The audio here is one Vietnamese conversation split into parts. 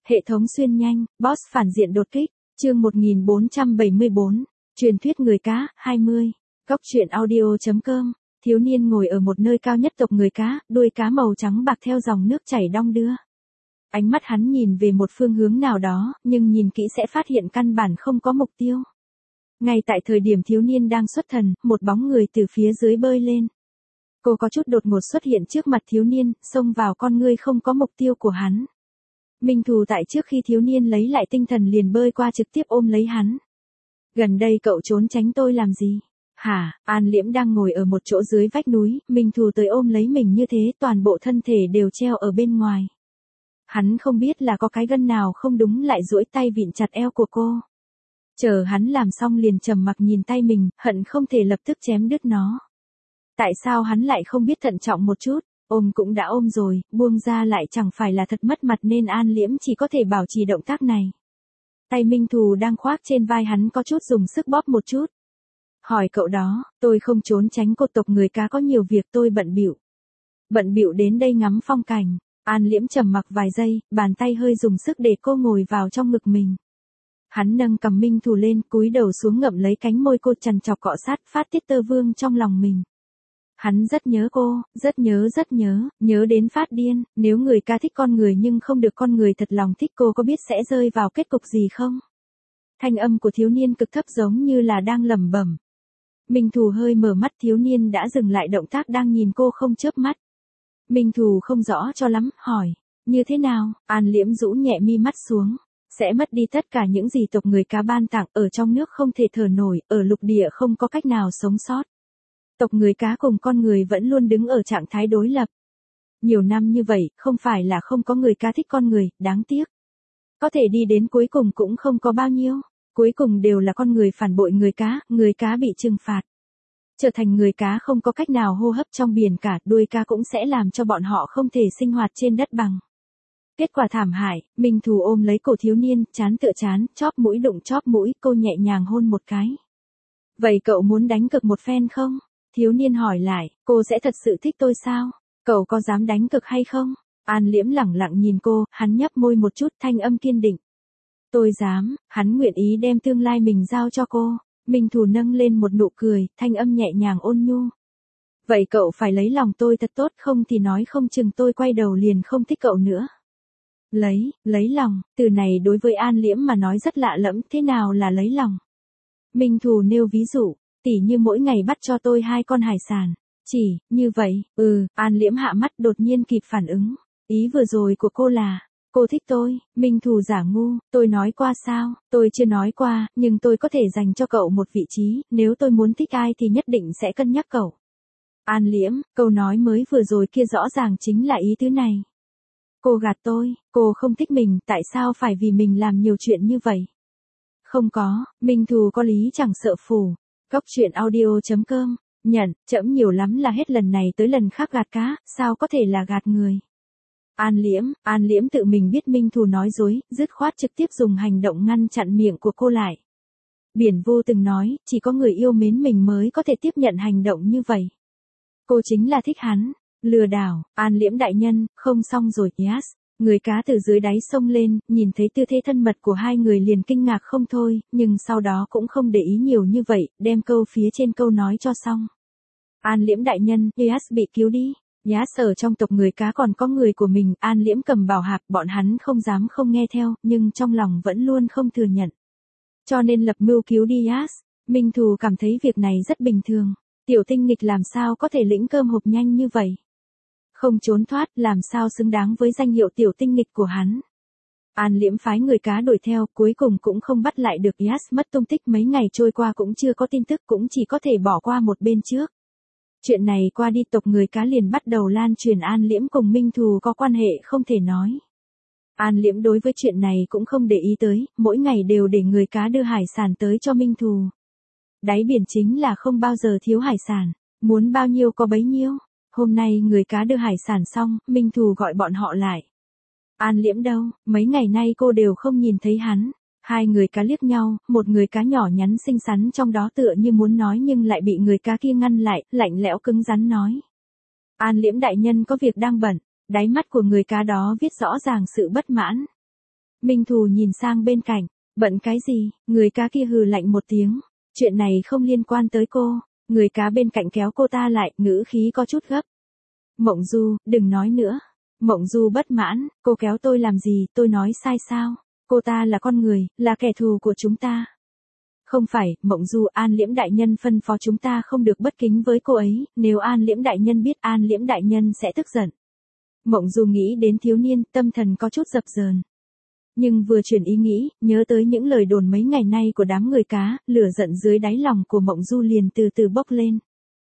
Hệ thống xuyên nhanh, boss phản diện đột kích, chương 1474, truyền thuyết người cá, 20, góc truyện audio.com, thiếu niên ngồi ở một nơi cao nhất tộc người cá, đuôi cá màu trắng bạc theo dòng nước chảy đong đưa. Ánh mắt hắn nhìn về một phương hướng nào đó, nhưng nhìn kỹ sẽ phát hiện căn bản không có mục tiêu. Ngay tại thời điểm thiếu niên đang xuất thần, một bóng người từ phía dưới bơi lên. Cô có chút đột ngột xuất hiện trước mặt thiếu niên, xông vào con ngươi không có mục tiêu của hắn. Minh Thù tại trước khi thiếu niên lấy lại tinh thần liền bơi qua trực tiếp ôm lấy hắn. Gần đây cậu trốn tránh tôi làm gì? Hả? An Liễm đang ngồi ở một chỗ dưới vách núi, Minh Thù tới ôm lấy mình như thế, toàn bộ thân thể đều treo ở bên ngoài. Hắn không biết là có cái gân nào không đúng lại duỗi tay vịn chặt eo của cô. Chờ hắn làm xong liền trầm mặc nhìn tay mình, hận không thể lập tức chém đứt nó. Tại sao hắn lại không biết thận trọng một chút? Ôm cũng đã ôm rồi, buông ra lại chẳng phải là thật mất mặt nên An Liễm chỉ có thể bảo trì động tác này. Tay Minh Thù đang khoác trên vai hắn có chút dùng sức bóp một chút. Hỏi cậu đó, tôi không trốn tránh cô, tộc người cá có nhiều việc, tôi bận bịu. Bận bịu đến đây ngắm phong cảnh. An Liễm trầm mặc vài giây, bàn tay hơi dùng sức để cô ngồi vào trong ngực mình. Hắn nâng cầm Minh Thù lên, cúi đầu xuống ngậm lấy cánh môi cô trằn trọc cọ sát, phát tiết tơ vương trong lòng mình. Hắn rất nhớ cô, rất nhớ đến phát điên. Nếu người cá thích con người nhưng không được con người thật lòng thích cô, có biết sẽ rơi vào kết cục gì không? Thanh âm của thiếu niên cực thấp giống như là đang lẩm bẩm. Minh Thù hơi mở mắt, thiếu niên đã dừng lại động tác đang nhìn cô không chớp mắt. Minh Thù không rõ cho lắm, hỏi, như thế nào? An Liễm rũ nhẹ mi mắt xuống. Sẽ mất đi tất cả những gì tộc người cá ban tặng, ở trong nước không thể thở nổi, ở lục địa không có cách nào sống sót. Tộc người cá cùng con người vẫn luôn đứng ở trạng thái đối lập. Nhiều năm như vậy, không phải là không có người cá thích con người, đáng tiếc. Có thể đi đến cuối cùng cũng không có bao nhiêu. Cuối cùng đều là con người phản bội người cá bị trừng phạt. Trở thành người cá không có cách nào hô hấp trong biển cả, đuôi cá cũng sẽ làm cho bọn họ không thể sinh hoạt trên đất bằng. Kết quả thảm hại, Minh Thù ôm lấy cổ thiếu niên, trán tựa trán, chóp mũi đụng chóp mũi, cô nhẹ nhàng hôn một cái. Vậy cậu muốn đánh cực một phen không? Thiếu niên hỏi lại, cô sẽ thật sự thích tôi sao? Cậu có dám đánh cực hay không? An Liễm lẳng lặng nhìn cô, hắn nhấp môi một chút, thanh âm kiên định. Tôi dám, hắn nguyện ý đem tương lai mình giao cho cô. Minh Thù nâng lên một nụ cười, thanh âm nhẹ nhàng ôn nhu. Vậy cậu phải lấy lòng tôi thật tốt, không thì nói không chừng tôi quay đầu liền không thích cậu nữa. Lấy lòng, từ này đối với An Liễm mà nói rất lạ lẫm, thế nào là lấy lòng? Minh Thù nêu ví dụ, tỉ như mỗi ngày bắt cho tôi 2 con hải sản. Chỉ, như vậy, An Liễm hạ mắt đột nhiên kịp phản ứng. Ý vừa rồi của cô là, cô thích tôi. Minh Thù giả ngu, tôi nói qua sao? Tôi chưa nói qua, nhưng tôi có thể dành cho cậu một vị trí, nếu tôi muốn thích ai thì nhất định sẽ cân nhắc cậu. An Liễm, câu nói mới vừa rồi kia rõ ràng chính là ý tứ này. Cô gạt tôi, cô không thích mình, tại sao phải vì mình làm nhiều chuyện như vậy? Không có, Minh Thù có lý chẳng sợ phù. Góc truyện audio.com, nhận, trẫm nhiều lắm là hết lần này tới lần khác gạt cá, sao có thể là gạt người? An Liễm tự mình biết Minh Thù nói dối, dứt khoát trực tiếp dùng hành động ngăn chặn miệng của cô lại. Biển Vô từng nói, chỉ có người yêu mến mình mới có thể tiếp nhận hành động như vậy. Cô chính là thích hắn. Lừa đảo, An Liễm đại nhân, không xong rồi, yes. Người cá từ dưới đáy sông lên, nhìn thấy tư thế thân mật của hai người liền kinh ngạc không thôi, nhưng sau đó cũng không để ý nhiều như vậy, đem câu phía trên câu nói cho xong. An Liễm đại nhân, yes bị cứu đi. Yes ở trong tộc người cá còn có người của mình, An Liễm cầm bảo hạc, bọn hắn không dám không nghe theo, nhưng trong lòng vẫn luôn không thừa nhận. Cho nên lập mưu cứu đi yes. Minh Thù cảm thấy việc này rất bình thường. Tiểu tinh nghịch làm sao có thể lĩnh cơm hộp nhanh như vậy? Không trốn thoát, làm sao xứng đáng với danh hiệu tiểu tinh nghịch của hắn. An Liễm phái người cá đuổi theo, cuối cùng cũng không bắt lại được yes, mất tung tích mấy ngày trôi qua cũng chưa có tin tức, cũng chỉ có thể bỏ qua một bên trước. Chuyện này qua đi, tộc người cá liền bắt đầu lan truyền An Liễm cùng Minh Thù có quan hệ không thể nói. An Liễm đối với chuyện này cũng không để ý tới, mỗi ngày đều để người cá đưa hải sản tới cho Minh Thù. Đáy biển chính là không bao giờ thiếu hải sản, muốn bao nhiêu có bấy nhiêu. Hôm nay người cá đưa hải sản xong, Minh Thù gọi bọn họ lại. An Liễm đâu, mấy ngày nay cô đều không nhìn thấy hắn. Hai người cá liếc nhau, một người cá nhỏ nhắn xinh xắn trong đó tựa như muốn nói nhưng lại bị người cá kia ngăn lại, lạnh lẽo cứng rắn nói. An Liễm đại nhân có việc đang bận, đáy mắt của người cá đó viết rõ ràng sự bất mãn. Minh Thù nhìn sang bên cạnh, bận cái gì, người cá kia hừ lạnh một tiếng. Chuyện này không liên quan tới cô, người cá bên cạnh kéo cô ta lại, ngữ khí có chút gấp. Mộng Du, đừng nói nữa. Mộng Du bất mãn, cô kéo tôi làm gì, tôi nói sai sao? Cô ta là con người, là kẻ thù của chúng ta. Không phải, Mộng Du, An Liễm đại nhân phân phó chúng ta không được bất kính với cô ấy, nếu An Liễm đại nhân biết An Liễm đại nhân sẽ tức giận. Mộng Du nghĩ đến thiếu niên, tâm thần có chút dập dờn. Nhưng vừa chuyển ý nghĩ, nhớ tới những lời đồn mấy ngày nay của đám người cá, lửa giận dưới đáy lòng của Mộng Du liền từ từ bốc lên.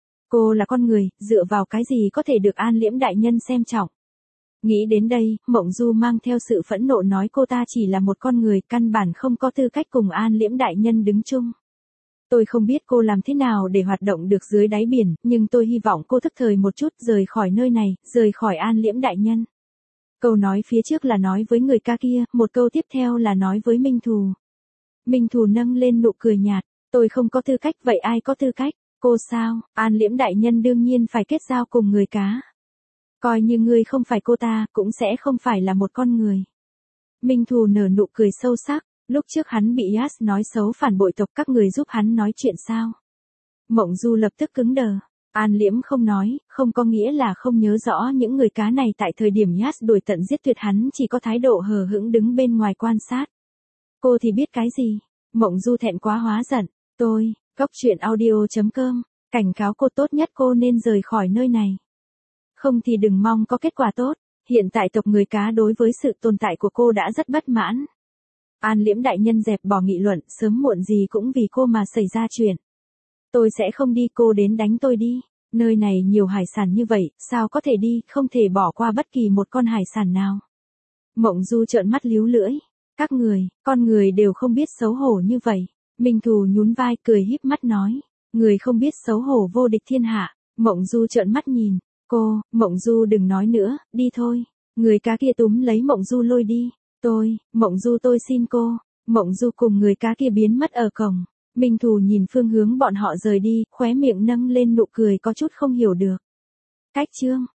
Cô là con người, dựa vào cái gì có thể được An Liễm đại nhân xem trọng. Nghĩ đến đây, Mộng Du mang theo sự phẫn nộ nói cô ta chỉ là một con người, căn bản không có tư cách cùng An Liễm đại nhân đứng chung. Tôi không biết cô làm thế nào để hoạt động được dưới đáy biển, nhưng tôi hy vọng cô thức thời một chút, rời khỏi nơi này, rời khỏi An Liễm đại nhân. Câu nói phía trước là nói với người ca kia, một câu tiếp theo là nói với Minh Thù. Minh Thù nâng lên nụ cười nhạt, tôi không có tư cách, vậy ai có tư cách? Cô sao? An Liễm đại nhân đương nhiên phải kết giao cùng người cá. Coi như ngươi không phải cô ta, cũng sẽ không phải là một con người. Minh Thù nở nụ cười sâu sắc, lúc trước hắn bị Yas nói xấu phản bội tộc, các người giúp hắn nói chuyện sao? Mộng Du lập tức cứng đờ. An Liễm không nói, không có nghĩa là không nhớ rõ những người cá này tại thời điểm Yas đuổi tận giết tuyệt, hắn chỉ có thái độ hờ hững đứng bên ngoài quan sát. Cô thì biết cái gì? Mộng Du thẹn quá hóa giận. Tôi, Cốc.audio.com, cảnh cáo cô tốt nhất cô nên rời khỏi nơi này. Không thì đừng mong có kết quả tốt. Hiện tại tộc người cá đối với sự tồn tại của cô đã rất bất mãn. An Liễm đại nhân dẹp bỏ nghị luận, sớm muộn gì cũng vì cô mà xảy ra chuyện. Tôi sẽ không đi, cô đến đánh tôi đi. Nơi này nhiều hải sản như vậy, sao có thể đi, không thể bỏ qua bất kỳ một con hải sản nào. Mộng Du trợn mắt líu lưỡi. Các người, con người đều không biết xấu hổ như vậy. Minh Thù nhún vai cười híp mắt nói. Người không biết xấu hổ vô địch thiên hạ. Mộng Du trợn mắt nhìn. Cô, Mộng Du đừng nói nữa, đi thôi. Người cá kia túm lấy Mộng Du lôi đi. Mộng Du tôi xin cô. Mộng Du cùng người cá kia biến mất ở cổng. Minh Thù nhìn phương hướng bọn họ rời đi, khóe miệng nâng lên nụ cười có chút không hiểu được. Cách chương